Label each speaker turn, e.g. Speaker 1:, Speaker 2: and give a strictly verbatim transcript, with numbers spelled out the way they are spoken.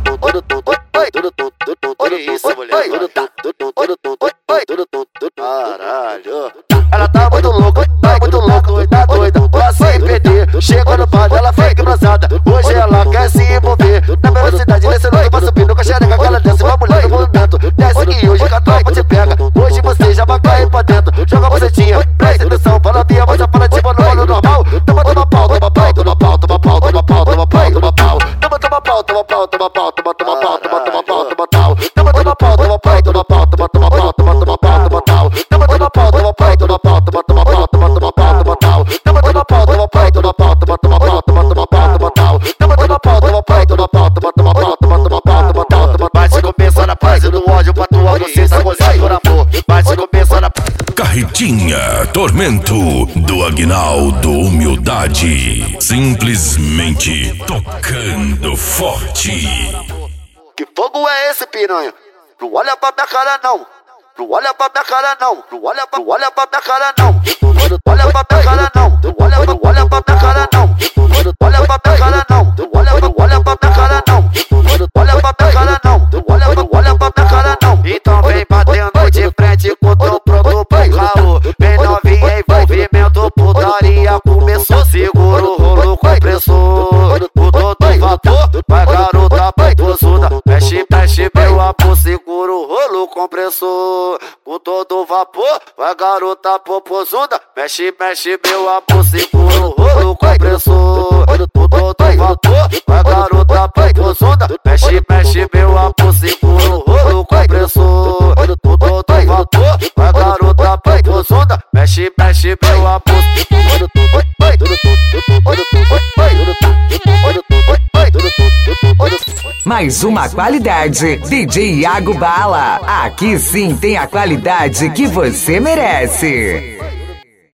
Speaker 1: Olha isso, mulher. Caralho. Ela tá muito louca, tá muito louca, tá doida pra se perder. Chegou no bar, ela fica embrasada. Hoje ela quer se envolver. Na velocidade desse louco pra subir no caixereca, que ela desce, uma mulher no movimento. Desce que hoje que a tropa te pega. Hoje você já vai cair pra dentro. Joga a bucetinha, presta atenção. Fala minha, mas já fala tipo no olho normal. Toma, toma pau, toma pau, toma pau, toma pau, toma pau, toma pau, toma pau. Toma, toma pau, toma pau, toma pau, toma, toma pau, toma, toma pau, toma pau. Toma, toma pau, toma pau, toma pau, toma, toma pau, toma, toma pau, toma pau. Toma, toma pau, toma pau, toma pau, toma, toma pau, toma, toma pau, toma pau. Toma, toma pau, toma pau, toma pau, toma, toma pau, toma, toma pau, toma pau. Toma, toma pau, toma pau, toma pau, toma, toma pau, toma, toma pau, toma pau, toma. Vai se começar na paz e no ódio pra tua você tá gozando por amor. Vai se começar na
Speaker 2: Carretinha Tormento do Aguinaldo Humildade. Simplesmente tocando forte.
Speaker 1: Que fogo é esse, piranha? Não olha pra minha cara não. Não olha pra minha cara não. Não olha pra, não olha pra minha cara não. Não olha pra minha cara não. Não olha, não olha pra minha cara não. Não olha pra minha cara não. Não olha, não olha pra minha cara não. Não olha pra minha cara não. Não olha, não olha pra minha cara não. Então vem batendo de frente com tô pronto pro caô. Vem novinha, envolvimento, putaria começou. Segura o rolo compressor. O todo vapor, vai garota popozuda. Mexe, mexe meu amor, segura o rolo compressor. Com todo vapor, vai garota popozuda. Mexe, mexe meu amor, segura o rolo compressor. Com todo vapor, vai garota popozuda. Mexe, mexe meu amor, segura o rolo compressor. Com todo vapor, vai garota popozuda. Mexe, mexe meu amor.
Speaker 3: Mais uma qualidade, D J Iago Bala. Aqui sim tem a qualidade que você merece.